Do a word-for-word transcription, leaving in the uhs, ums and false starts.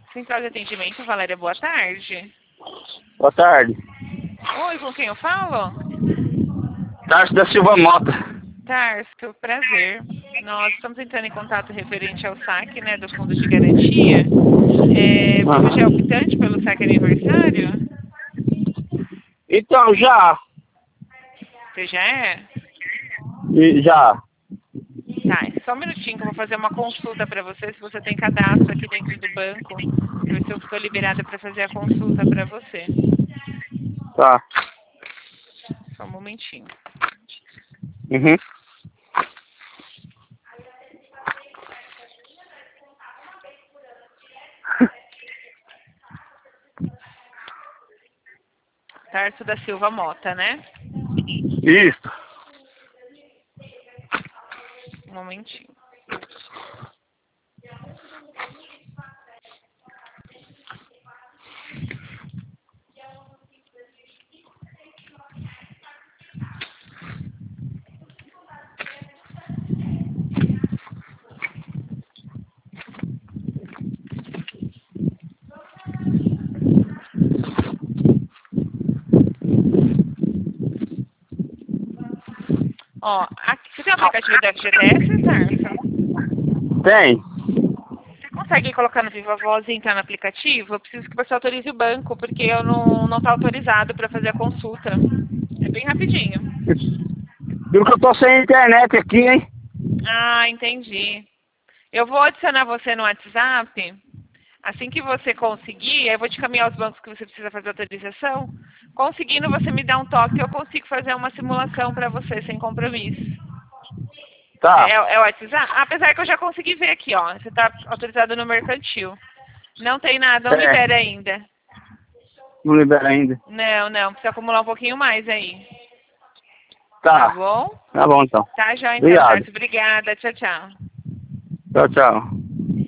Central de atendimento, Valéria, boa tarde. Boa tarde. Oi, com quem eu falo? Tarso da Silva Mota. Tarso, prazer. Nós estamos entrando em contato referente ao saque, né, do fundo de garantia. É, você já é optante pelo saque aniversário? Então, já. Você já é? E- Já. Tá, só um minutinho que eu vou fazer uma consulta para você, se você tem cadastro aqui dentro do banco. Ver se eu estou liberada para fazer a consulta para você. Tá. Só um momentinho. Uhum. Tarso da Silva Mota, né? Isso. Um momentinho. Ó, aqui, você tem o aplicativo da F G T S, Tarso? Tem. Você consegue colocar no Viva Voz e entrar no aplicativo? Eu preciso que você autorize o banco, porque eu não não tá autorizado para fazer a consulta. É bem rapidinho. Viu que eu tô sem internet aqui, hein? Ah, entendi. Eu vou adicionar você no WhatsApp. Assim que você conseguir, eu vou te caminhar os bancos que você precisa fazer autorização. Conseguindo, você me dá um toque, eu consigo fazer uma simulação para você sem compromisso. É, Tá. é o WhatsApp? Apesar que eu já consegui ver aqui, ó. Você está autorizado no mercantil. Não tem nada, não É. libera ainda. Não libera ainda. Não, não, precisa acumular um pouquinho mais aí. Tá Tá. bom? Tá bom, então. Tá, já então, Obrigado. Tarso. Obrigada. Tchau, tchau. Tchau, tchau.